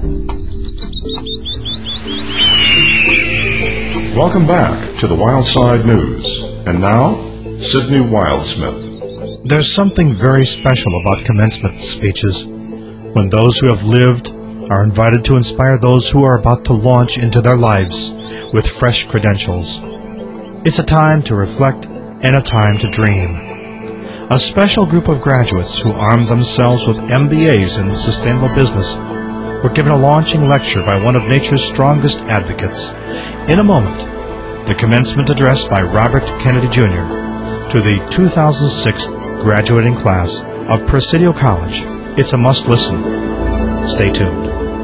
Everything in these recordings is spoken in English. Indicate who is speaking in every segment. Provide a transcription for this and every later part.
Speaker 1: Welcome back to the Wildside News. And now, Sidney Wildsmith.
Speaker 2: There's something very special about commencement speeches when those who have lived are invited to inspire those who are about to launch into their lives with fresh credentials. It's a time to reflect and a time to dream. A special group of graduates who armed themselves with MBAs in sustainable business were given a launching lecture by one of nature's strongest advocates. In a moment, the commencement address by Robert Kennedy Jr. to the 2006 graduating class of Presidio College. It's a must-listen. Stay tuned.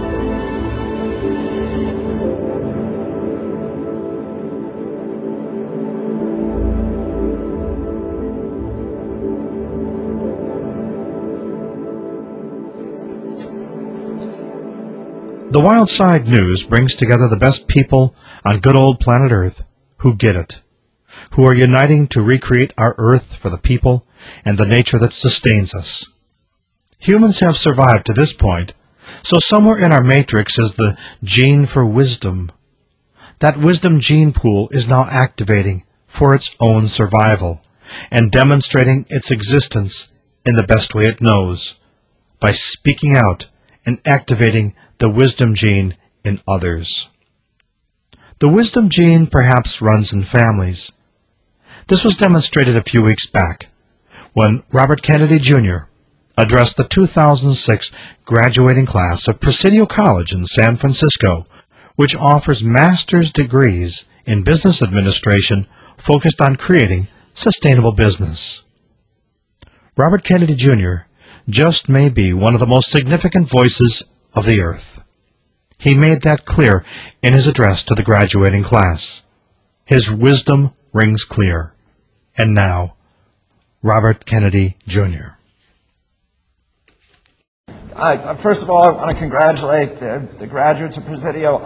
Speaker 2: The Wildside News brings together the best people on good old planet Earth who get it, who are uniting to recreate our Earth for the people and the nature that sustains us. Humans have survived to this point, so somewhere in our matrix is the gene for wisdom. That wisdom gene pool is now activating for its own survival and demonstrating its existence in the best way it knows, by speaking out and activating the wisdom gene in others. The wisdom gene perhaps runs in families. This was demonstrated a few weeks back when Robert Kennedy Jr. addressed the 2006 graduating class of Presidio College in San Francisco, which offers master's degrees in business administration focused on creating sustainable business. Robert Kennedy Jr. just may be one of the most significant voices of the earth. He made that clear in his address to the graduating class. His wisdom rings clear. And now, Robert Kennedy Jr.
Speaker 3: First of all, I want to congratulate the graduates of Presidio.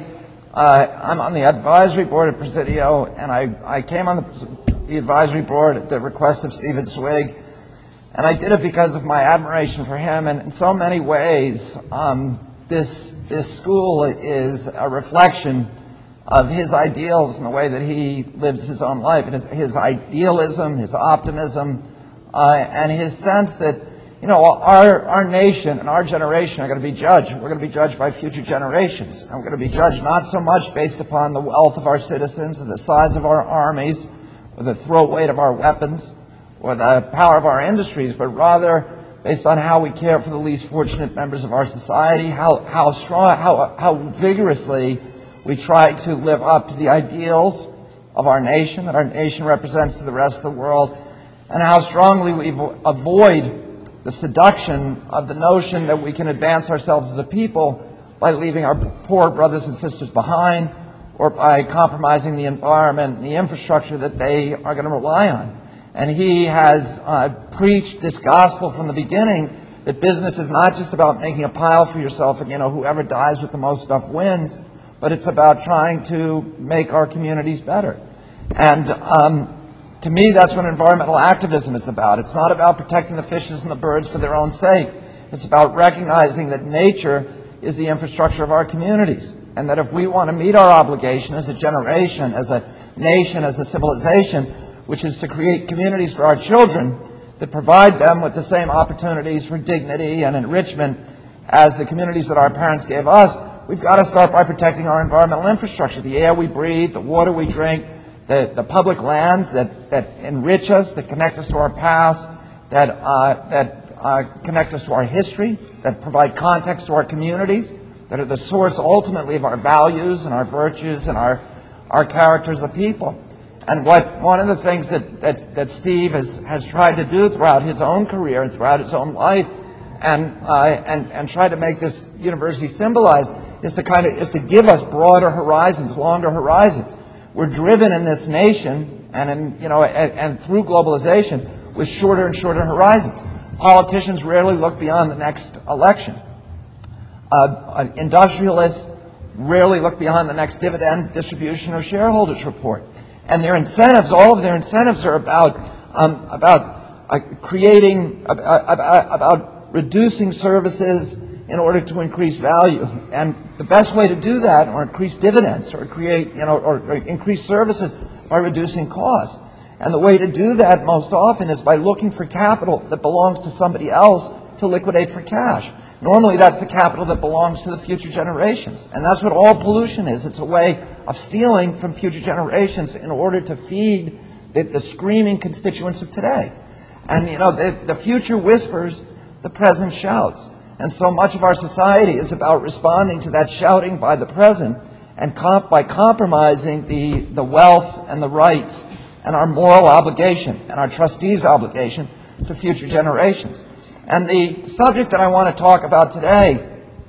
Speaker 3: I'm on the advisory board of Presidio, and I came on the advisory board at the request of Stephen Swig, and I did it because of my admiration for him. And in so many ways, this school is a reflection of his ideals and the way that he lives his own life, and his idealism, his optimism, and his sense that, you know, our nation and our generation are going to be judged. We're going to be judged by future generations. And we're going to be judged not so much based upon the wealth of our citizens or the size of our armies or the throat weight of our weapons or the power of our industries, but rather based on how we care for the least fortunate members of our society, how strong, how vigorously we try to live up to the ideals of our nation, that our nation represents to the rest of the world, and how strongly we avoid the seduction of the notion that we can advance ourselves as a people by leaving our poor brothers and sisters behind or by compromising the environment and the infrastructure that they are going to rely on. And he has preached this gospel from the beginning, that business is not just about making a pile for yourself and, you know, whoever dies with the most stuff wins, but it's about trying to make our communities better. And to me, that's what environmental activism is about. It's not about protecting the fishes and the birds for their own sake. It's about recognizing that nature is the infrastructure of our communities, and that if we want to meet our obligation as a generation, as a nation, as a civilization, which is to create communities for our children that provide them with the same opportunities for dignity and enrichment as the communities that our parents gave us, we've got to start by protecting our environmental infrastructure, the air we breathe, the water we drink, the public lands that enrich us, that connect us to our past, that connect us to our history, that provide context to our communities, that are the source ultimately of our values and our virtues and our character as a people. And one of the things that Steve has tried to do throughout his own career and throughout his own life, and try to make this university symbolize, is to give us broader horizons, longer horizons. We're driven in this nation and through globalization with shorter and shorter horizons. Politicians rarely look beyond the next election. Industrialists rarely look beyond the next dividend distribution or shareholders report. And their incentives, all of their incentives, are about reducing services, in order to increase value. And the best way to do that, or increase dividends, or create, or increase services, by reducing costs. And the way to do that most often is by looking for capital that belongs to somebody else to liquidate for cash. Normally that's the capital that belongs to the future generations. And that's what all pollution is. It's a way of stealing from future generations in order to feed the screaming constituents of today. And the future whispers, the present shouts. And so much of our society is about responding to that shouting by the present, and by compromising the wealth and the rights and our moral obligation and our trustees' obligation to future generations. And the subject that I want to talk about today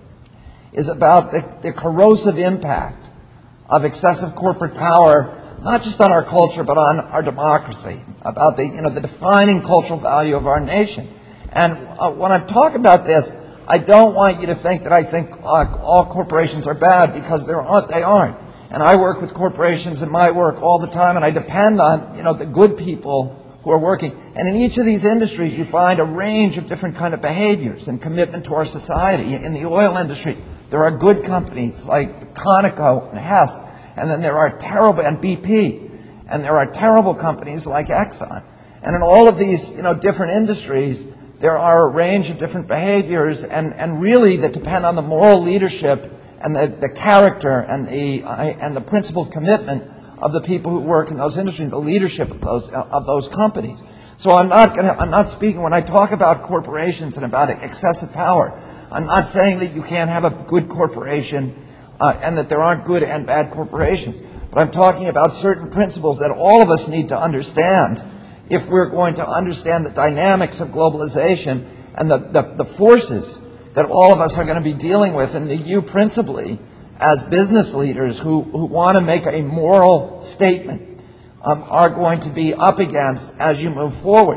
Speaker 3: is about the corrosive impact of excessive corporate power, not just on our culture, but on our democracy, about the defining cultural value of our nation. And when I talk about this, I don't want you to think that I think all corporations are bad, because they aren't. And I work with corporations in my work all the time, and I depend on the good people who are working. And in each of these industries, you find a range of different kind of behaviors and commitment to our society. In the oil industry, there are good companies like Conoco and Hess, and then there are terrible, and BP, and there are terrible companies like Exxon. And in all of these different industries, there are a range of different behaviors, and really that depend on the moral leadership and the character and the principled commitment of the people who work in those industries, the leadership of those companies. So I'm not speaking, when I talk about corporations and about excessive power, I'm not saying that you can't have a good corporation and that there aren't good and bad corporations. But I'm talking about certain principles that all of us need to understand if we're going to understand the dynamics of globalization and the forces that all of us are going to be dealing with, and you principally as business leaders who want to make a moral statement are going to be up against as you move forward.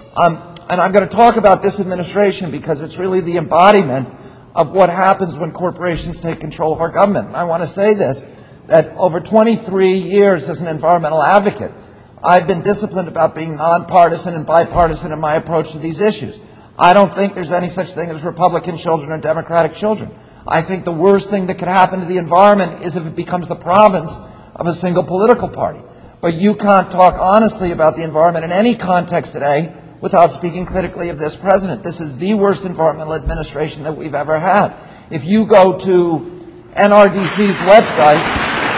Speaker 3: And I'm going to talk about this administration because it's really the embodiment of what happens when corporations take control of our government. And I want to say this, that over 23 years as an environmental advocate, I've been disciplined about being nonpartisan and bipartisan in my approach to these issues. I don't think there's any such thing as Republican children or Democratic children. I think the worst thing that could happen to the environment is if it becomes the province of a single political party. But you can't talk honestly about the environment in any context today without speaking critically of this president. This is the worst environmental administration that we've ever had. If you go to NRDC's website,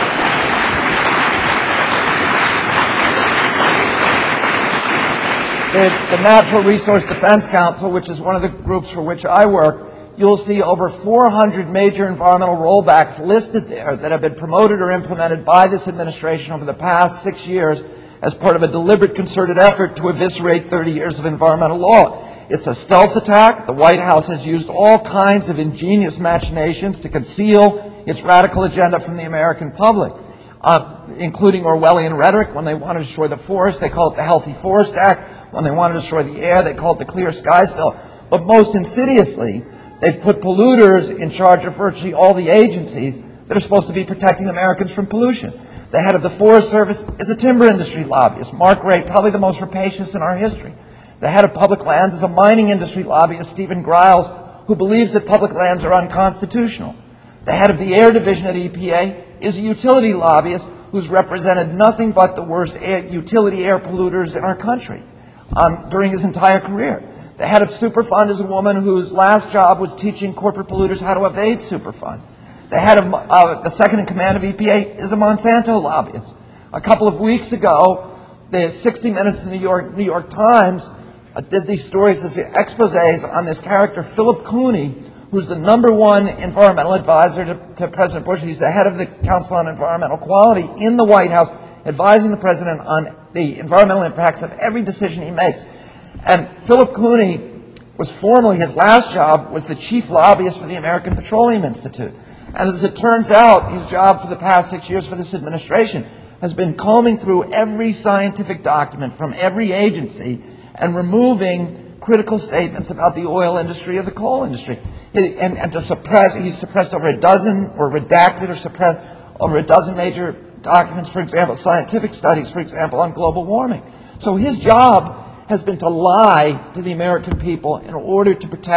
Speaker 3: the Natural Resource Defense Council, which is one of the groups for which I work, you'll see over 400 major environmental rollbacks listed there that have been promoted or implemented by this administration over the past 6 years as part of a deliberate, concerted effort to eviscerate 30 years of environmental law. It's a stealth attack. The White House has used all kinds of ingenious machinations to conceal its radical agenda from the American public, including Orwellian rhetoric. When they want to destroy the forest, they call it the Healthy Forest Act. When they want to destroy the air, they call it the Clear Skies Bill. But most insidiously, they've put polluters in charge of virtually all the agencies that are supposed to be protecting Americans from pollution. The head of the Forest Service is a timber industry lobbyist, Mark Ray, probably the most rapacious in our history. The head of Public Lands is a mining industry lobbyist, Stephen Griles, who believes that public lands are unconstitutional. The head of the Air Division at EPA is a utility lobbyist who's represented nothing but the worst utility air polluters in our country during his entire career. The head of Superfund is a woman whose last job was teaching corporate polluters how to evade Superfund. The head of the second in command of EPA is a Monsanto lobbyist. A couple of weeks ago, the 60 Minutes in the New York Times did these stories, these exposés on this character, Philip Cooney, who's the #1 environmental advisor to President Bush. He's the head of the Council on Environmental Quality in the White House, advising the president on the environmental impacts of every decision he makes. And Philip Cooney was formerly, his last job was the chief lobbyist for the American Petroleum Institute. And as it turns out, his job for the past 6 years for this administration has been combing through every scientific document from every agency and removing critical statements about the oil industry or the coal industry. And to suppress, he's suppressed over a dozen, or redacted or suppressed over a dozen major documents, for example, scientific studies, for example, on global warming. So his job has been to lie to the American people in order to protect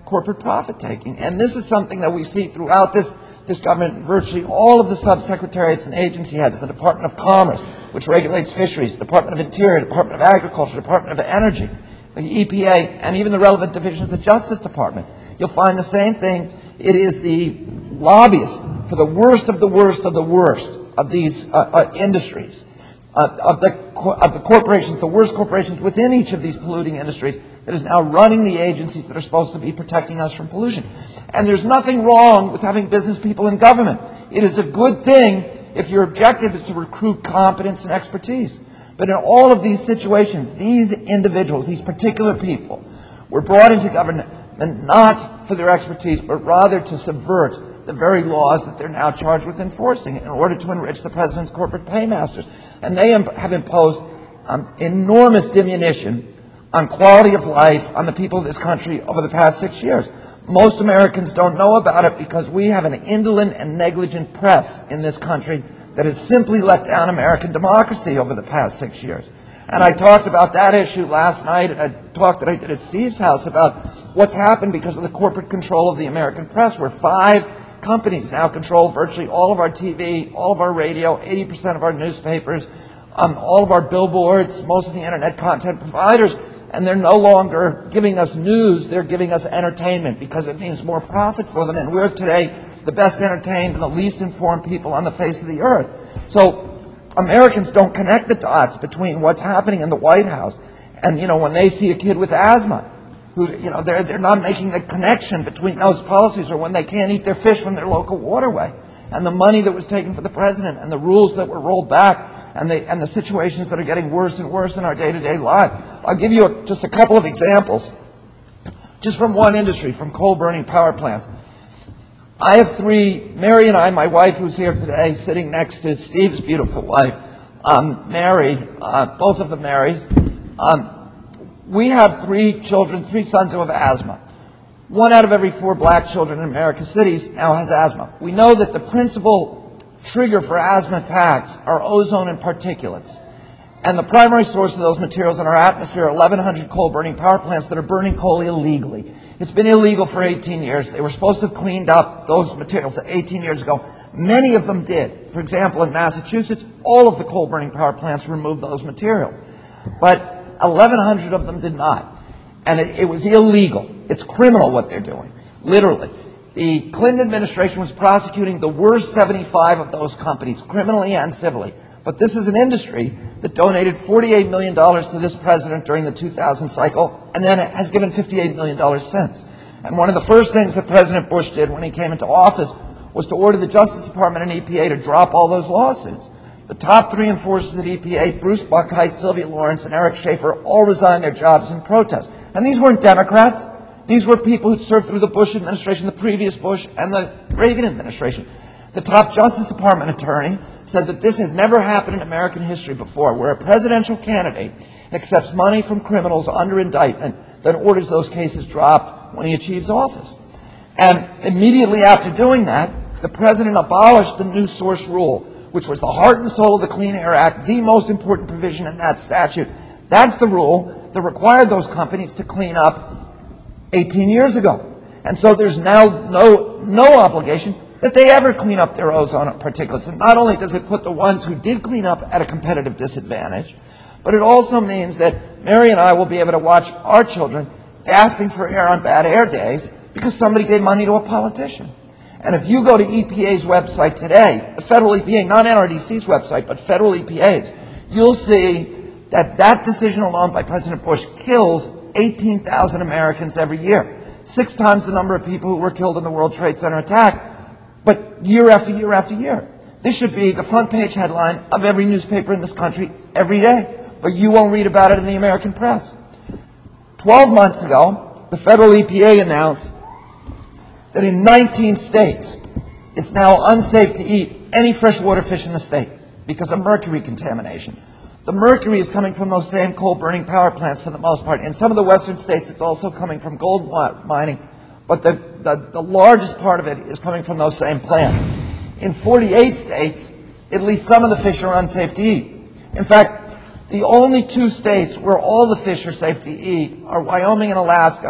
Speaker 3: corporate profit-taking. And this is something that we see throughout this government. Virtually all of the subsecretariats and agency heads, the Department of Commerce, which regulates fisheries, the Department of Interior, Department of Agriculture, Department of Energy, the EPA, and even the relevant divisions of the Justice Department. You'll find the same thing. It is the lobbyists for the worst of the worst of the worst of these industries, of the corporations, the worst corporations within each of these polluting industries, that is now running the agencies that are supposed to be protecting us from pollution. And there's nothing wrong with having business people in government. It is a good thing if your objective is to recruit competence and expertise. But in all of these situations, these individuals, these particular people, were brought into government not for their expertise, but rather to subvert the very laws that they're now charged with enforcing in order to enrich the president's corporate paymasters. And they have imposed enormous diminution on quality of life on the people of this country over the past 6 years. Most Americans don't know about it because we have an indolent and negligent press in this country that has simply let down American democracy over the past 6 years. And I talked about that issue last night at a talk that I did at Steve's house about what's happened because of the corporate control of the American press, where 5 companies now control virtually all of our TV, all of our radio, 80% of our newspapers, all of our billboards, most of the internet content providers, and they're no longer giving us news, they're giving us entertainment because it means more profit for them. And we're today the best entertained and the least informed people on the face of the earth. So Americans don't connect the dots between what's happening in the White House and, when they see a kid with asthma, who, they're not making the connection between those policies, or when they can't eat their fish from their local waterway, and the money that was taken for the president, and the rules that were rolled back, and the situations that are getting worse and worse in our day-to-day life. I'll give you just a couple of examples, just from one industry, from coal-burning power plants. I have 3, Mary and I, my wife who's here today, sitting next to Steve's beautiful wife, Mary, both of them married. We have 3 children, 3 sons who have asthma. 1 out of every 4 black children in American cities now has asthma. We know that the principal trigger for asthma attacks are ozone and particulates. And the primary source of those materials in our atmosphere are 1,100 coal-burning power plants that are burning coal illegally. It's been illegal for 18 years. They were supposed to have cleaned up those materials 18 years ago. Many of them did. For example, in Massachusetts, all of the coal-burning power plants removed those materials. But 1,100 of them did not. And it was illegal. It's criminal what they're doing, literally. The Clinton administration was prosecuting the worst 75 of those companies, criminally and civilly. But this is an industry that donated $48 million to this president during the 2000 cycle, and then it has given $58 million since. And one of the first things that President Bush did when he came into office was to order the Justice Department and EPA to drop all those lawsuits. The top 3 enforcers at EPA, Bruce Buckheit, Sylvia Lawrence, and Eric Schaefer, all resigned their jobs in protest. And these weren't Democrats. These were people who served through the Bush administration, the previous Bush, and the Reagan administration. The top Justice Department attorney said that this had never happened in American history before, where a presidential candidate accepts money from criminals under indictment, then orders those cases dropped when he achieves office. And immediately after doing that, the president abolished the new source rule, which was the heart and soul of the Clean Air Act, the most important provision in that statute. That's the rule that required those companies to clean up 18 years ago. And so there's now no obligation that they ever clean up their ozone particulates. And not only does it put the ones who did clean up at a competitive disadvantage, but it also means that Mary and I will be able to watch our children gasping for air on bad air days because somebody gave money to a politician. And if you go to EPA's website today, the federal EPA, not NRDC's website, but federal EPA's, you'll see that that decision alone by President Bush kills 18,000 Americans every year, 6 times the number of people who were killed in the World Trade Center attack, but year after year after year. This should be the front page headline of every newspaper in this country every day, but you won't read about it in the American press. 12 months ago, the federal EPA announced that in 19 states, it's now unsafe to eat any freshwater fish in the state because of mercury contamination. The mercury is coming from those same coal-burning power plants for the most part. In some of the western states, it's also coming from gold mining, but the largest part of it is coming from those same plants. In 48 states, at least some of the fish are unsafe to eat. In fact, the only 2 states where all the fish are safe to eat are Wyoming and Alaska,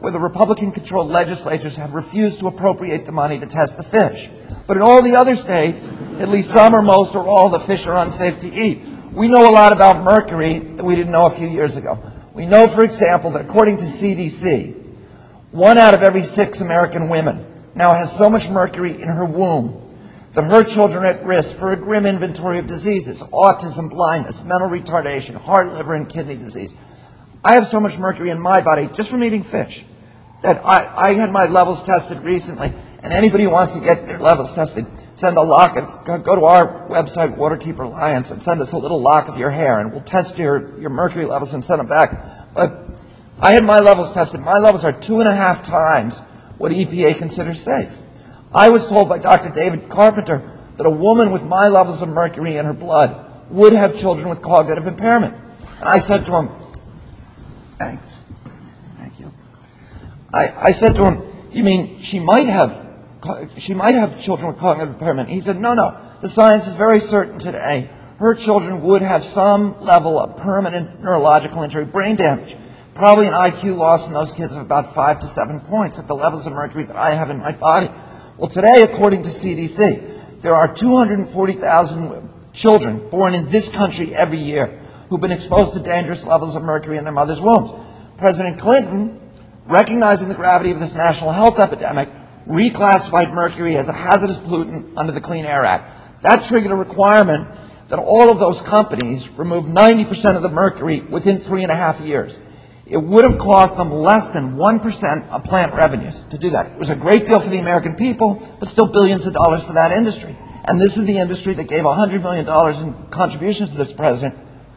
Speaker 3: where the Republican-controlled legislatures have refused to appropriate the money to test the fish. But in all the other states, at least some or most or all, the fish are unsafe to eat. We know a lot about mercury that we didn't know a few years ago. We know, for example, that according to CDC, 1 out of every 6 American women now has so much mercury in her womb that her children are at risk for a grim inventory of diseases: autism, blindness, mental retardation, heart, liver, and kidney disease. I have so much mercury in my body just from eating fish that I had my levels tested recently, and anybody who wants to get their levels tested, send a lock, go to our website, Waterkeeper Alliance, and send us a little lock of your hair, and we'll test your mercury levels and send them back. But I had my levels tested. My levels are 2.5 times what EPA considers safe. I was told by Dr. David Carpenter that a woman with my levels of mercury in her blood would have children with cognitive impairment. And I said to him, thanks. Thank you. I said to him, you mean she might have children with cognitive impairment? He said, no. The science is very certain today. Her children would have some level of permanent neurological injury, brain damage. Probably an IQ loss in those kids of about 5 to 7 points at the levels of mercury that I have in my body. Well, today, according to CDC, there are 240,000 children born in this country every year who've been exposed to dangerous levels of mercury in their mother's wombs. President Clinton, recognizing the gravity of this national health epidemic, reclassified mercury as a hazardous pollutant under the Clean Air Act. That triggered a requirement that all of those companies remove 90% of the mercury within 3.5 years. It would have cost them less than 1% of plant revenues to do that. It was a great deal for the American people, but still billions of dollars for that industry. And this is the industry that gave $100 million in contributions to this president.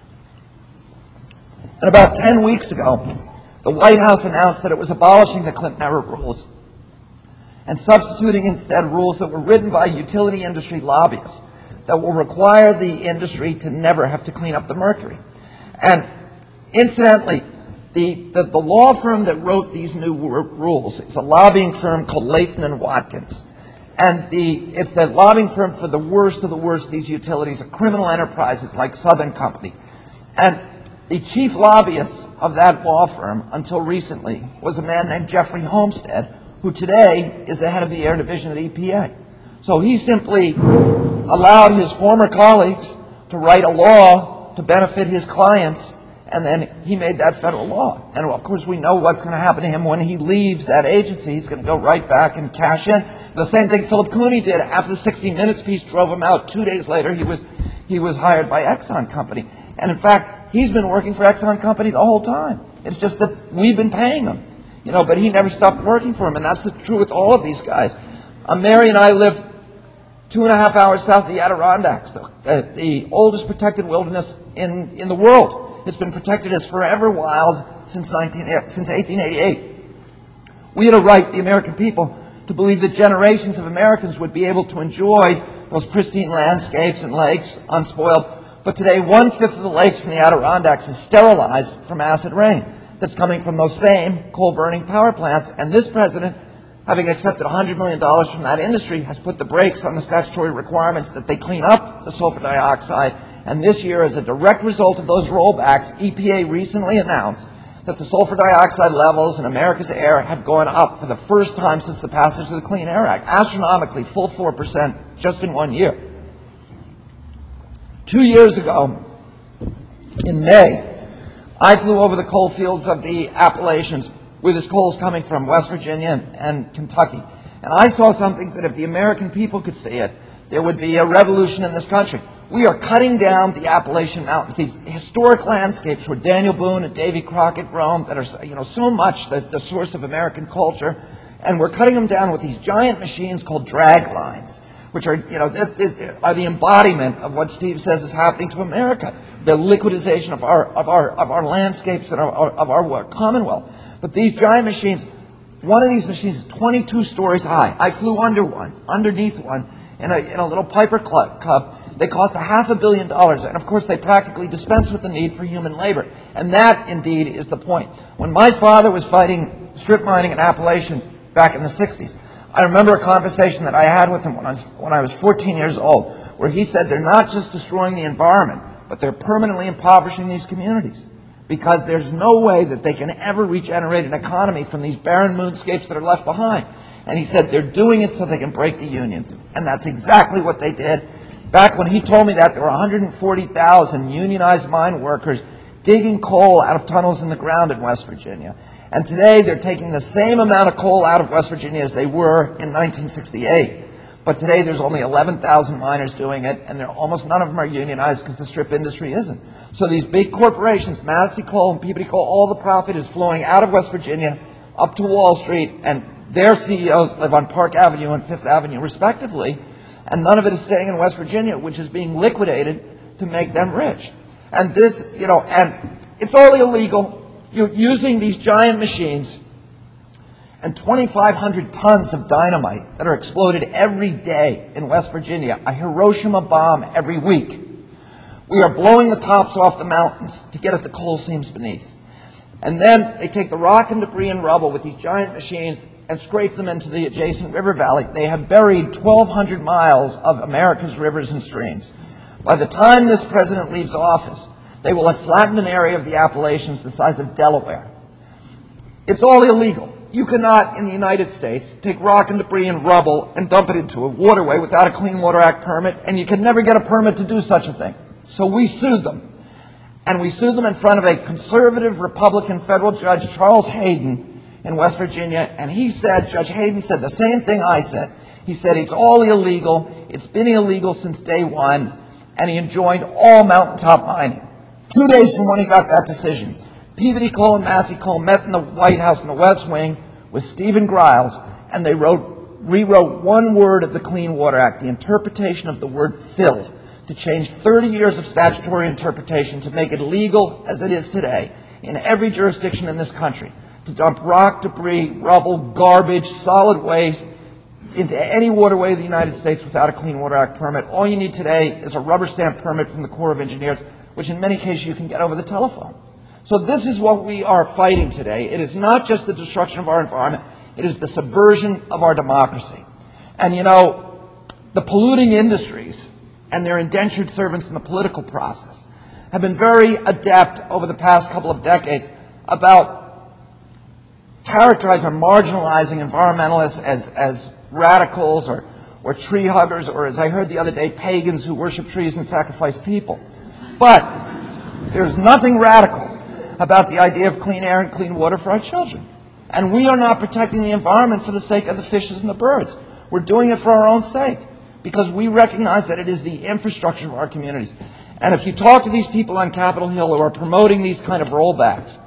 Speaker 3: And about 10 weeks ago, the White House announced that it was abolishing the Clinton-era rules and substituting instead rules that were written by utility industry lobbyists that will require the industry to never have to clean up the mercury. And incidentally, the law firm that wrote these new rules is a lobbying firm called Latham & Watkins. And it's the lobbying firm for the worst of the worst of these utilities, criminal enterprises like Southern Company. And the chief lobbyist of that law firm until recently was a man named Jeffrey Homestead, who today is the head of the air division at EPA. So he simply allowed his former colleagues to write a law to benefit his clients, and then he made that federal law. And of course we know what's going to happen to him when he leaves that agency. He's going to go right back and cash in. The same thing Philip Cooney did after the 60 Minutes piece drove him out. 2 days later he was hired by Exxon Company. And in fact, he's been working for Exxon Company the whole time. It's just that we've been paying him. But he never stopped working for him, and that's the truth with all of these guys. Mary and I live 2.5 hours south of the Adirondacks, the oldest protected wilderness in the world. It's been protected as forever wild since 1888. We had a right, the American people, to believe that generations of Americans would be able to enjoy those pristine landscapes and lakes unspoiled. But today, 1/5 of the lakes in the Adirondacks is sterilized from acid rain that's coming from those same coal-burning power plants. And this president, having accepted $100 million from that industry, has put the brakes on the statutory requirements that they clean up the sulfur dioxide. And this year, as a direct result of those rollbacks, EPA recently announced that the sulfur dioxide levels in America's air have gone up for the first time since the passage of the Clean Air Act, astronomically, full 4% just in 1 year. 2 years ago, in May, I flew over the coal fields of the Appalachians, where this coal is coming from, West Virginia and Kentucky. And I saw something that if the American people could see it, there would be a revolution in this country. We are cutting down the Appalachian Mountains, these historic landscapes where Daniel Boone and Davy Crockett roamed that are so much the source of American culture. And we're cutting them down with these giant machines called drag lines, which are the embodiment of what Steve says is happening to America, the liquidization of our landscapes and of our Commonwealth. But these giant machines, one of these machines is 22 stories high. I flew underneath one in a little Piper Cub. They cost $500 million, and of course they practically dispense with the need for human labor. And that, indeed, is the point. When my father was fighting strip mining in Appalachian back in the 60s, I remember a conversation that I had with him when I was 14 years old, where he said they're not just destroying the environment, but they're permanently impoverishing these communities. because there's no way that they can ever regenerate an economy from these barren moonscapes that are left behind. And he said they're doing it so they can break the unions. And that's exactly what they did. Back when he told me that, there were 140,000 unionized mine workers digging coal out of tunnels in the ground in West Virginia. And today they're taking the same amount of coal out of West Virginia as they were in 1968. But today there's only 11,000 miners doing it, and almost none of them are unionized because the strip industry isn't. So these big corporations, Massey Coal and Peabody Coal, all the profit is flowing out of West Virginia up to Wall Street, and their CEOs live on Park Avenue and Fifth Avenue respectively, and none of it is staying in West Virginia, which is being liquidated to make them rich. And this, and it's all illegal. You're using these giant machines and 2,500 tons of dynamite that are exploded every day in West Virginia, a Hiroshima bomb every week. We are blowing the tops off the mountains to get at the coal seams beneath. And then they take the rock and debris and rubble with these giant machines and scrape them into the adjacent river valley. They have buried 1,200 miles of America's rivers and streams. By the time this president leaves office, they will have flattened an area of the Appalachians the size of Delaware. It's all illegal. You cannot, in the United States, take rock and debris and rubble and dump it into a waterway without a Clean Water Act permit, and you can never get a permit to do such a thing. So we sued them. And we sued them in front of a conservative Republican federal judge, Charles Hayden, in West Virginia, and Judge Hayden said the same thing I said. He said it's all illegal, it's been illegal since day one, and he enjoined all mountaintop mining. 2 days from when he got that decision, Peabody Coal and Massey Coal met in the White House in the West Wing with Stephen Griles, and they rewrote one word of the Clean Water Act, the interpretation of the word fill, to change 30 years of statutory interpretation to make it legal, as it is today, in every jurisdiction in this country, to dump rock, debris, rubble, garbage, solid waste into any waterway of the United States without a Clean Water Act permit. All you need today is a rubber stamp permit from the Corps of Engineers, which in many cases you can get over the telephone. So this is what we are fighting today. It is not just the destruction of our environment, it is the subversion of our democracy. And the polluting industries and their indentured servants in the political process have been very adept over the past couple of decades about characterizing or marginalizing environmentalists as radicals or tree huggers, or as I heard the other day, pagans who worship trees and sacrifice people. But there's nothing radical about the idea of clean air and clean water for our children. And we are not protecting the environment for the sake of the fishes and the birds. We're doing it for our own sake, because we recognize that it is the infrastructure of our communities. And if you talk to these people on Capitol Hill who are promoting these kind of rollbacks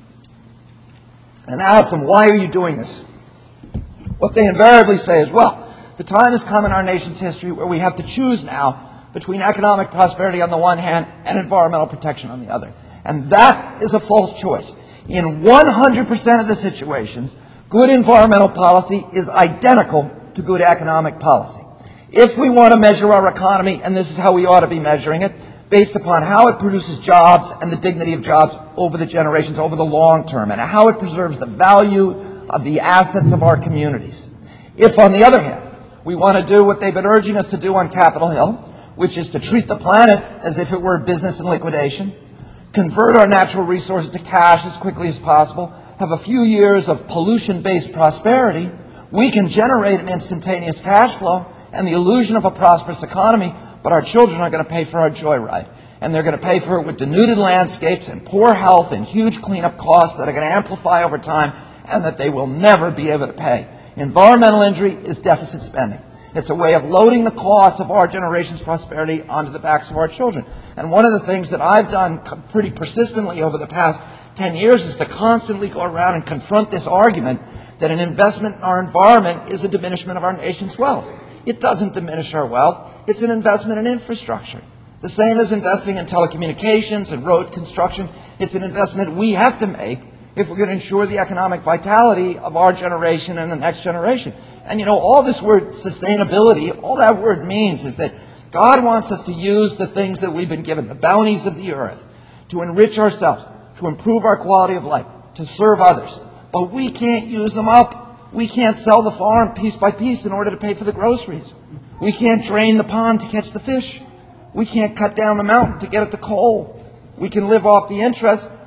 Speaker 3: and ask them, why are you doing this? What they invariably say is, well, the time has come in our nation's history where we have to choose now between economic prosperity on the one hand and environmental protection on the other. And that is a false choice. In 100% of the situations, good environmental policy is identical to good economic policy. If we want to measure our economy, and this is how we ought to be measuring it, based upon how it produces jobs and the dignity of jobs over the generations, over the long term, and how it preserves the value of the assets of our communities. If, on the other hand, we want to do what they've been urging us to do on Capitol Hill, which is to treat the planet as if it were a business in liquidation, convert our natural resources to cash as quickly as possible, have a few years of pollution-based prosperity, we can generate an instantaneous cash flow and the illusion of a prosperous economy, but our children are going to pay for our joyride. And they're going to pay for it with denuded landscapes and poor health and huge cleanup costs that are going to amplify over time and that they will never be able to pay. Environmental injury is deficit spending. It's a way of loading the costs of our generation's prosperity onto the backs of our children. And one of the things that I've done pretty persistently over the past 10 years is to constantly go around and confront this argument that an investment in our environment is a diminishment of our nation's wealth. It doesn't diminish our wealth. It's an investment in infrastructure. The same as investing in telecommunications and road construction. It's an investment we have to make if we're going to ensure the economic vitality of our generation and the next generation. And all this word sustainability, all that word means is that God wants us to use the things that we've been given, the bounties of the earth, to enrich ourselves, to improve our quality of life, to serve others. But we can't use them up. We can't sell the farm piece by piece in order to pay for the groceries. We can't drain the pond to catch the fish. We can't cut down the mountain to get at the coal. We can live off the interest,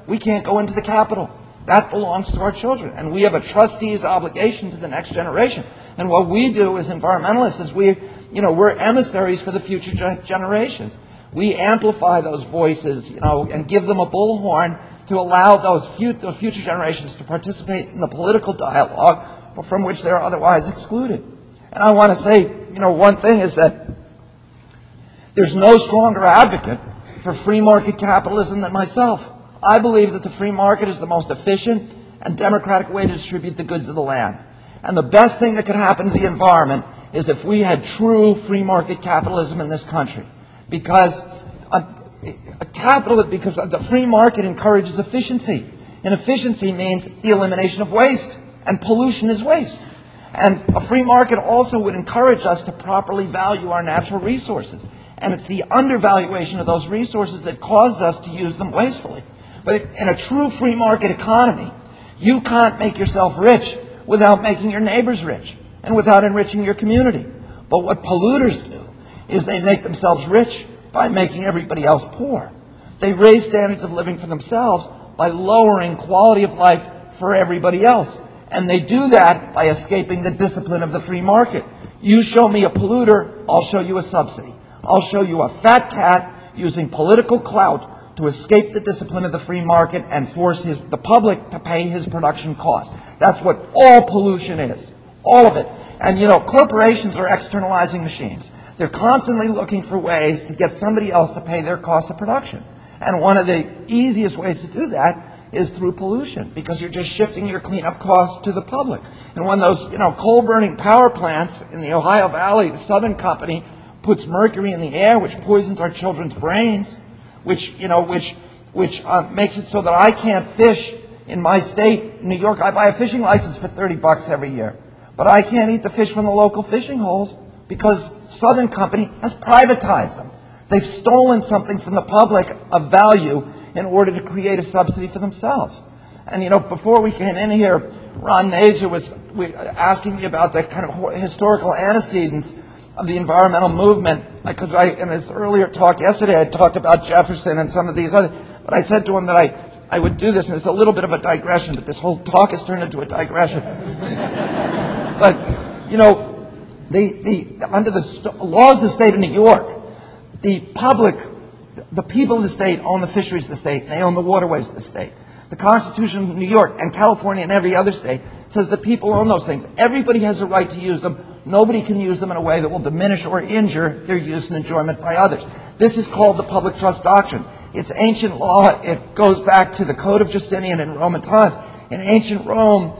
Speaker 3: we can't go into the Capitol. That belongs to our children, and we have a trustee's obligation to the next generation. And what we do as environmentalists is we're emissaries for the future generations. We amplify those voices, and give them a bullhorn to allow those future generations to participate in the political dialogue from which they're otherwise excluded. And I want to say, one thing is that there's no stronger advocate for free market capitalism than myself. I believe that the free market is the most efficient and democratic way to distribute the goods of the land. And the best thing that could happen to the environment is if we had true free market capitalism in this country. Because the free market encourages efficiency. And efficiency means the elimination of waste. And pollution is waste. And a free market also would encourage us to properly value our natural resources. And it's the undervaluation of those resources that causes us to use them wastefully. But in a true free market economy, you can't make yourself rich without making your neighbors rich and without enriching your community. But what polluters do is they make themselves rich by making everybody else poor. They raise standards of living for themselves by lowering quality of life for everybody else. And they do that by escaping the discipline of the free market. You show me a polluter, I'll show you a subsidy. I'll show you a fat cat using political clout to escape the discipline of the free market and force the public to pay his production cost. That's what all pollution is, all of it. And corporations are externalizing machines. They're constantly looking for ways to get somebody else to pay their cost of production. And one of the easiest ways to do that is through pollution, because you're just shifting your cleanup costs to the public. And when those coal-burning power plants in the Ohio Valley, the Southern Company, puts mercury in the air, which poisons our children's brains, which makes it so that I can't fish in my state, New York. I buy a fishing license for $30 every year, but I can't eat the fish from the local fishing holes because Southern Company has privatized them. They've stolen something from the public of value in order to create a subsidy for themselves. And before we came in here, Ron Nazer was asking me about the kind of historical antecedents of the environmental movement, because in his earlier talk yesterday, I talked about Jefferson and some of these other, but I said to him that I would do this, and it's a little bit of a digression, but this whole talk has turned into a digression. But, under the laws of the state of New York, the people of the state own the fisheries of the state, and they own the waterways of the state. The Constitution of New York and California and every other state says the people own those things. Everybody has a right to use them. Nobody can use them in a way that will diminish or injure their use and enjoyment by others. This is called the public trust doctrine. It's ancient law. It goes back to the Code of Justinian in Roman times. In ancient Rome,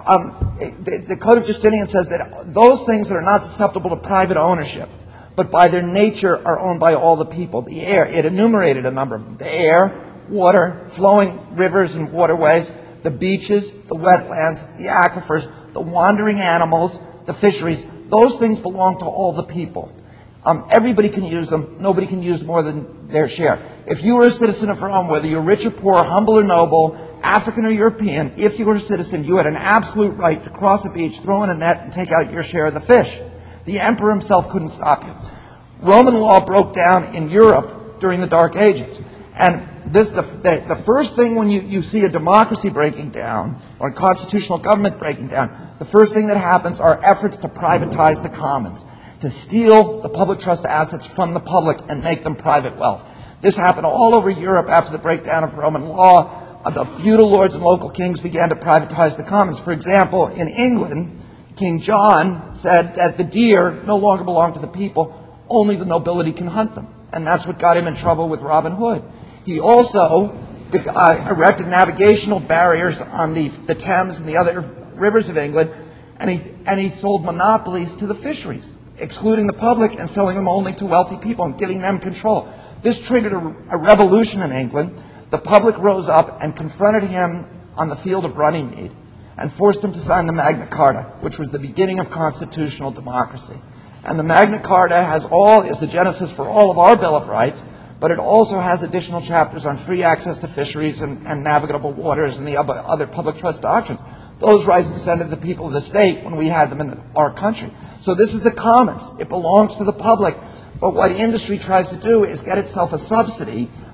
Speaker 3: the Code of Justinian says that those things that are not susceptible to private ownership, but by their nature are owned by all the people. The air, it enumerated a number of them. The air, water, flowing rivers and waterways, the beaches, the wetlands, the aquifers, the wandering animals, the fisheries, those things belong to all the people. Everybody can use them. Nobody can use more than their share. If you were a citizen of Rome, whether you're rich or poor, humble or noble, African or European, if you were a citizen, you had an absolute right to cross a beach, throw in a net, and take out your share of the fish. The emperor himself couldn't stop you. Roman law broke down in Europe during the Dark Ages. And the first thing when you see a democracy breaking down, or a constitutional government breaking down, the first thing that happens are efforts to privatize the commons, to steal the public trust assets from the public and make them private wealth. This happened all over Europe after the breakdown of Roman law. The feudal lords and local kings began to privatize the commons. For example, in England, King John said that the deer no longer belong to the people, only the nobility can hunt them. And that's what got him in trouble with Robin Hood. He also erected navigational barriers on the Thames and the other rivers of England, and he sold monopolies to the fisheries, excluding the public and selling them only to wealthy people and giving them control. This triggered a revolution in England. The public rose up and confronted him on the field of Runnymede and forced him to sign the Magna Carta, which was the beginning of constitutional democracy. And the Magna Carta is the genesis for all of our Bill of Rights, but it also has additional chapters on free access to fisheries and navigable waters and the other public trust doctrines. Those rights descended to the people of the state when we had them in our country. So this is the commons. It belongs to the public. But what industry tries to do is get itself a subsidy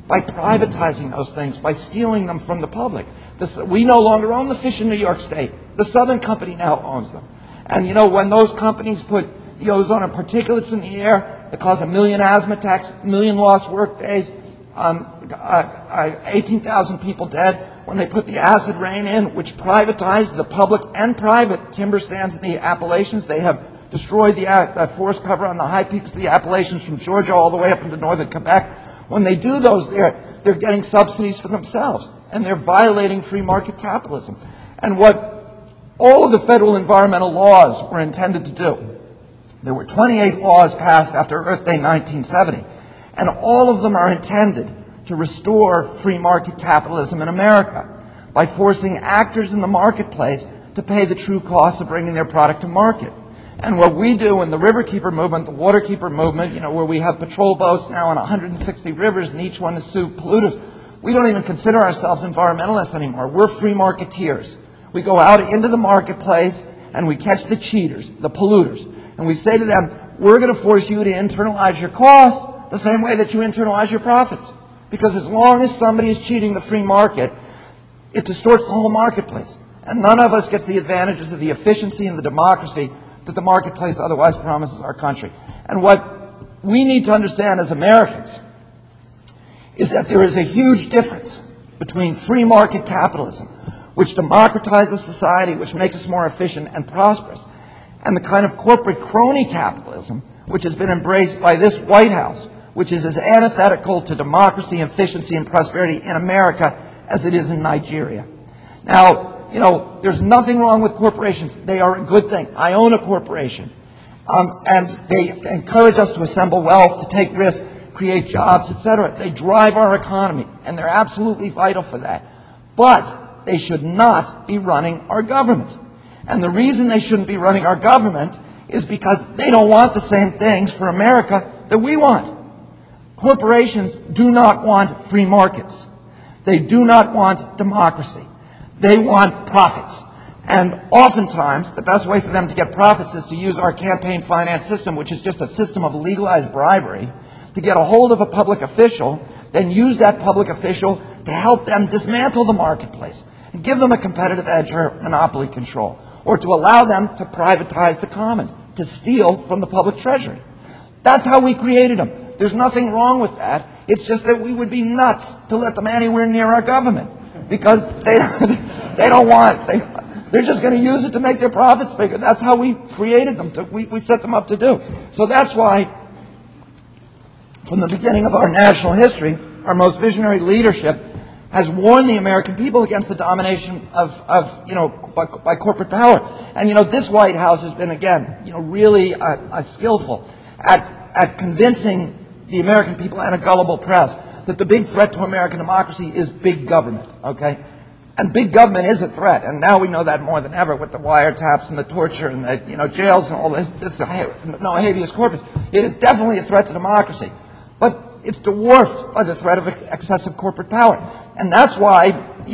Speaker 3: by privatizing those things, by stealing them from the public. We no longer own the fish in New York State. The Southern Company now owns them. And when those companies put the ozone and particulates in the air that cause 1 million asthma attacks, 1 million lost work days, 18,000 people dead, when they put the acid rain in, which privatized the public and private timber stands in the Appalachians, they have destroyed the forest cover on the high peaks of the Appalachians from Georgia all the way up into northern Quebec. When they do those, they're getting subsidies for themselves, and they're violating free market capitalism. And what all of the federal environmental laws were intended to do, there were 28 laws passed after Earth Day 1970, and all of them are intended to restore free market capitalism in America by forcing actors in the marketplace to pay the true cost of bringing their product to market. And what we do in the Riverkeeper movement, the Waterkeeper movement, where we have patrol boats now on 160 rivers and each one is sue polluters, we don't even consider ourselves environmentalists anymore. We're free marketeers. We go out into the marketplace and we catch the cheaters, the polluters, and we say to them, we're going to force you to internalize your costs the same way that you internalize your profits. Because as long as somebody is cheating the free market, it distorts the whole marketplace. And none of us gets the advantages of the efficiency and the democracy that the marketplace otherwise promises our country. And what we need to understand as Americans is that there is a huge difference between free market capitalism, which democratizes society, which makes us more efficient and prosperous, and the kind of corporate crony capitalism which has been embraced by this White House, which is as antithetical to democracy, efficiency, and prosperity in America as it is in Nigeria. Now, there's nothing wrong with corporations. They are a good thing. I own a corporation. And they encourage us to assemble wealth, to take risks, create jobs, etc. They drive our economy, and they're absolutely vital for that. But they should not be running our government. And the reason they shouldn't be running our government is because they don't want the same things for America that we want. Corporations do not want free markets. They do not want democracy. They want profits. And oftentimes, the best way for them to get profits is to use our campaign finance system, which is just a system of legalized bribery, to get a hold of a public official, then use that public official to help them dismantle the marketplace and give them a competitive edge or monopoly control, or to allow them to privatize the commons, to steal from the public treasury. That's how we created them. There's nothing wrong with that. It's just that we would be nuts to let them anywhere near our government, because they don't want, they're just going to use it to make their profits bigger. That's how we created them. We set them up to do. So that's why, from the beginning of our national history, our most visionary leadership has warned the American people against the domination by corporate power. And this White House has been, again, really skillful at convincing the American people and a gullible press that the big threat to American democracy is big government. Okay. And big government is a threat, and now we know that more than ever with the wiretaps and the torture and the jails and all this no habeas corpus. It is definitely a threat to democracy, but it's dwarfed by the threat of excessive corporate power, and that's why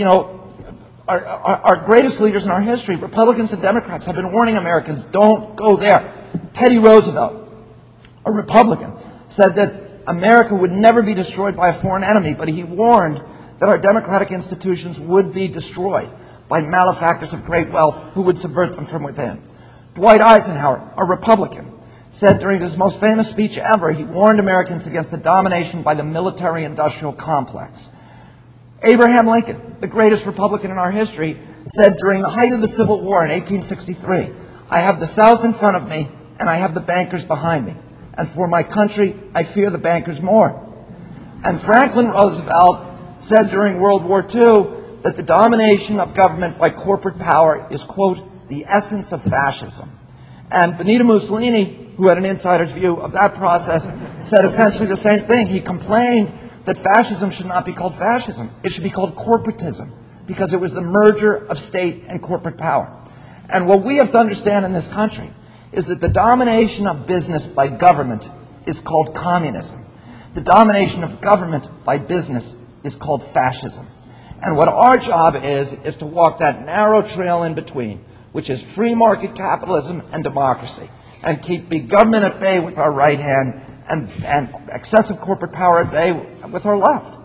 Speaker 3: our greatest leaders in our history, Republicans and Democrats, have been warning Americans, don't go there. Teddy Roosevelt, a Republican, said that America would never be destroyed by a foreign enemy, but he warned that our democratic institutions would be destroyed by malefactors of great wealth who would subvert them from within. Dwight Eisenhower, a Republican, said during his most famous speech ever, he warned Americans against the domination by the military-industrial complex. Abraham Lincoln, the greatest Republican in our history, said during the height of the Civil War in 1863, I have the South in front of me and I have the bankers behind me. And for my country, I fear the bankers more. And Franklin Roosevelt said during World War II that the domination of government by corporate power is, quote, the essence of fascism. And Benito Mussolini, who had an insider's view of that process, said essentially the same thing. He complained that fascism should not be called fascism. It should be called corporatism, because it was the merger of state and corporate power. And what we have to understand in this country is that the domination of business by government is called communism. The domination of government by business is called fascism. And what our job is to walk that narrow trail in between, which is free market capitalism and democracy, and keep big government at bay with our right hand and excessive corporate power at bay with our left.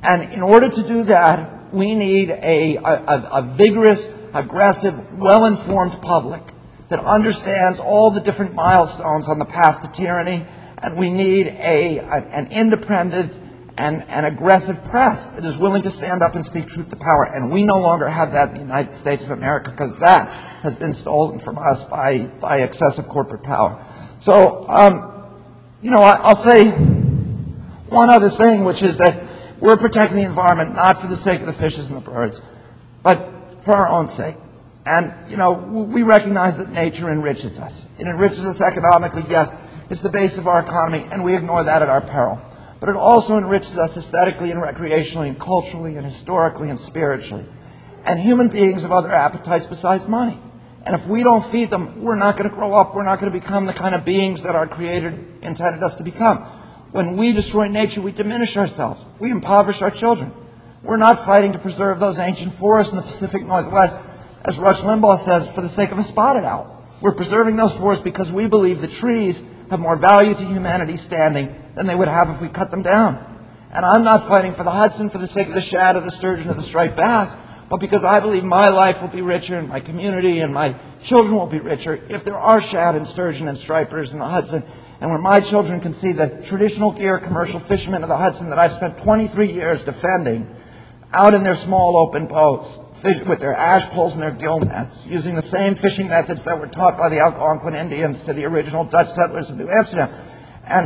Speaker 3: And in order to do that, we need a vigorous, aggressive, well-informed public that understands all the different milestones on the path to tyranny, and we need an independent and aggressive press that is willing to stand up and speak truth to power. And we no longer have that in the United States of America, because that has been stolen from us by excessive corporate power. So, I'll say one other thing, which is that we're protecting the environment not for the sake of the fishes and the birds, but for our own sake. And, we recognize that nature enriches us. It enriches us economically, yes. It's the base of our economy, and we ignore that at our peril. But it also enriches us aesthetically and recreationally and culturally and historically and spiritually. And human beings have other appetites besides money. And if we don't feed them, we're not going to grow up. We're not going to become the kind of beings that our Creator intended us to become. When we destroy nature, we diminish ourselves. We impoverish our children. We're not fighting to preserve those ancient forests in the Pacific Northwest, as Rush Limbaugh says, for the sake of a spotted owl. We're preserving those forests because we believe the trees have more value to humanity standing than they would have if we cut them down. And I'm not fighting for the Hudson for the sake of the shad or the sturgeon or the striped bass, but because I believe my life will be richer and my community and my children will be richer if there are shad and sturgeon and stripers in the Hudson, and when my children can see the traditional gear commercial fishermen of the Hudson that I've spent 23 years defending out in their small open boats with their ash poles and their gill nets, using the same fishing methods that were taught by the Algonquin Indians to the original Dutch settlers of New Amsterdam. And,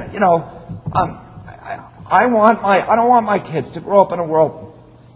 Speaker 3: I don't want my kids to grow up in a world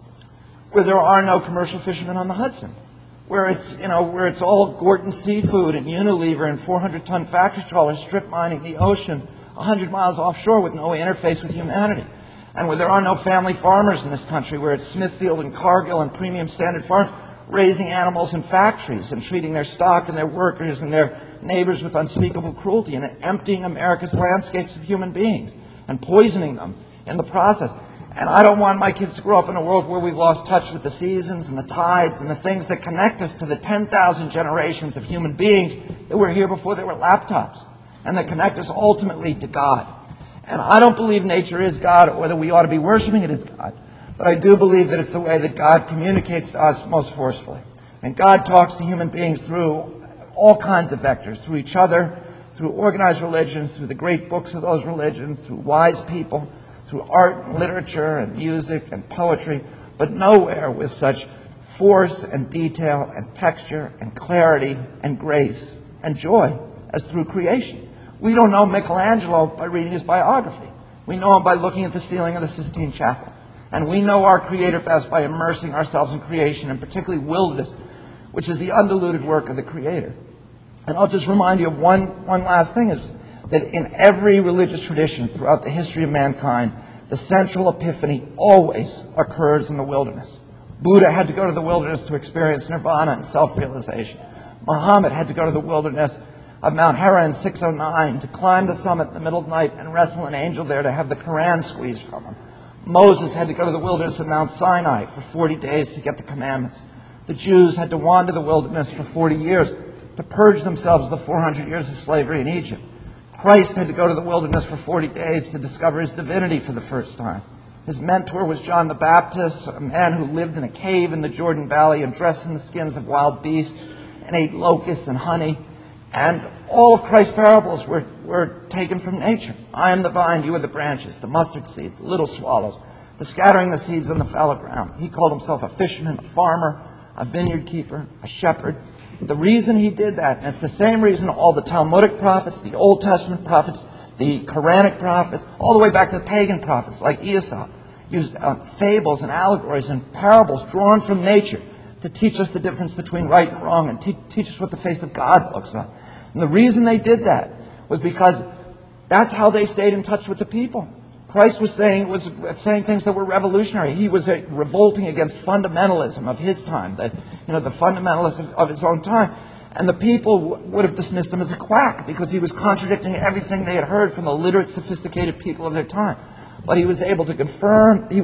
Speaker 3: where there are no commercial fishermen on the Hudson, where it's all Gorton Seafood and Unilever and 400-ton factory trawlers strip mining the ocean 100 miles offshore with no interface with humanity, and where there are no family farmers in this country, where it's Smithfield and Cargill and Premium Standard Farms raising animals in factories and treating their stock and their workers and their neighbors with unspeakable cruelty and emptying America's landscapes of human beings and poisoning them in the process. And I don't want my kids to grow up in a world where we've lost touch with the seasons and the tides and the things that connect us to the 10,000 generations of human beings that were here before there were laptops, and that connect us ultimately to God. And I don't believe nature is God or that we ought to be worshiping it as God, but I do believe that it's the way that God communicates to us most forcefully. And God talks to human beings through all kinds of vectors, through each other, through organized religions, through the great books of those religions, through wise people, through art and literature and music and poetry, but nowhere with such force and detail and texture and clarity and grace and joy as through creation. We don't know Michelangelo by reading his biography. We know him by looking at the ceiling of the Sistine Chapel. And we know our Creator best by immersing ourselves in creation, and particularly wilderness, which is the undiluted work of the Creator. And I'll just remind you of one last thing, is that in every religious tradition throughout the history of mankind, the central epiphany always occurs in the wilderness. Buddha had to go to the wilderness to experience nirvana and self-realization. Muhammad had to go to the wilderness of Mount Hera in 609 to climb the summit in the middle of the night and wrestle an angel there to have the Quran squeezed from him. Moses had to go to the wilderness of Mount Sinai for 40 days to get the commandments. The Jews had to wander the wilderness for 40 years to purge themselves of the 400 years of slavery in Egypt. Christ had to go to the wilderness for 40 days to discover his divinity for the first time. His mentor was John the Baptist, a man who lived in a cave in the Jordan Valley and dressed in the skins of wild beasts and ate locusts and honey. And all of Christ's parables were taken from nature. I am the vine, you are the branches, the mustard seed, the little swallows, the scattering the seeds on the fallow ground. He called himself a fisherman, a farmer, a vineyard keeper, a shepherd. The reason he did that, and it's the same reason all the Talmudic prophets, the Old Testament prophets, the Quranic prophets, all the way back to the pagan prophets like Aesop, used fables and allegories and parables drawn from nature to teach us the difference between right and wrong and teach us what the face of God looks like. And the reason they did that was because that's how they stayed in touch with the people. Christ was saying things that were revolutionary. He was revolting against fundamentalism of his time, the fundamentalists of his own time. And the people would have dismissed him as a quack because he was contradicting everything they had heard from the literate, sophisticated people of their time. But he was able to confirm, they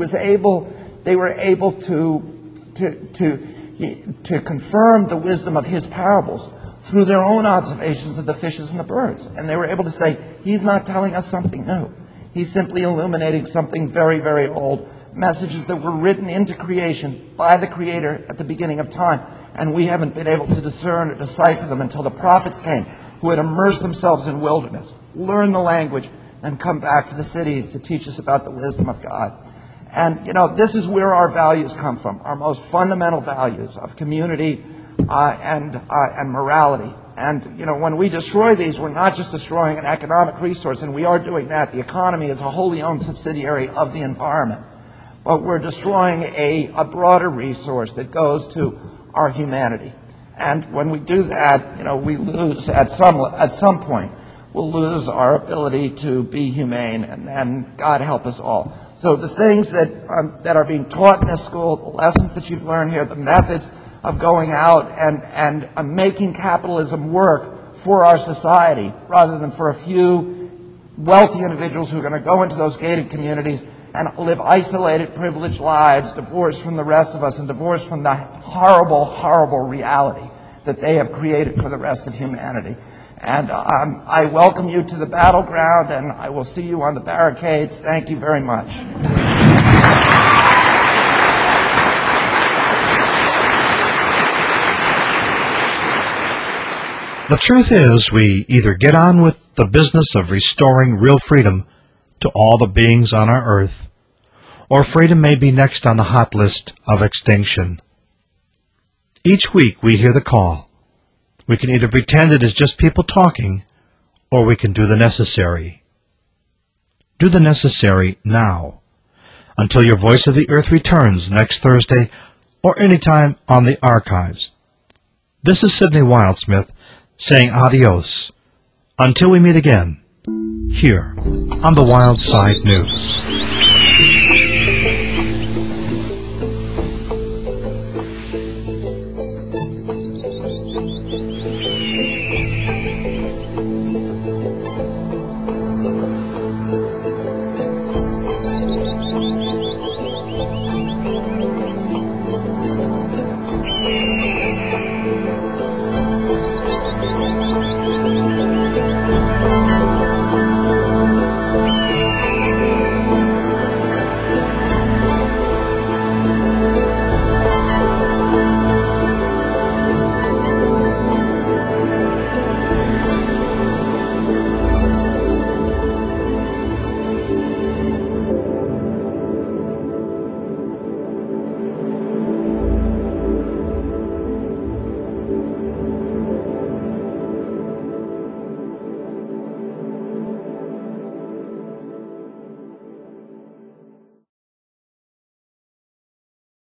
Speaker 3: were able to confirm the wisdom of his parables through their own observations of the fishes and the birds. And they were able to say, he's not telling us something new. He's simply illuminating something very, very old, messages that were written into creation by the Creator at the beginning of time, and we haven't been able to discern or decipher them until the prophets came, who had immersed themselves in wilderness, learned the language, and come back to the cities to teach us about the wisdom of God. And, this is where our values come from, our most fundamental values of community and morality. And, when we destroy these, we're not just destroying an economic resource, and we are doing that. The economy is a wholly owned subsidiary of the environment. But we're destroying a broader resource that goes to our humanity. And when we do that, we lose at some point. We'll lose our ability to be humane, and God help us all. So the things that are being taught in this school, the lessons that you've learned here, the methods of going out and making capitalism work for our society, rather than for a few wealthy individuals who are going to go into those gated communities and live isolated, privileged lives, divorced from the rest of us and divorced from the horrible, horrible reality that they have created for the rest of humanity. And I welcome you to the battleground, and I will see you on the barricades. Thank you very much.
Speaker 2: The truth is, we either get on with the business of restoring real freedom to all the beings on our earth, or freedom may be next on the hot list of extinction. Each week we hear the call. We can either pretend it is just people talking, or we can do the necessary. Do the necessary now, until your Voice of the Earth returns next Thursday or any time on the archives. This is Sidney Wildsmith saying adios until we meet again here on the Wild Side News.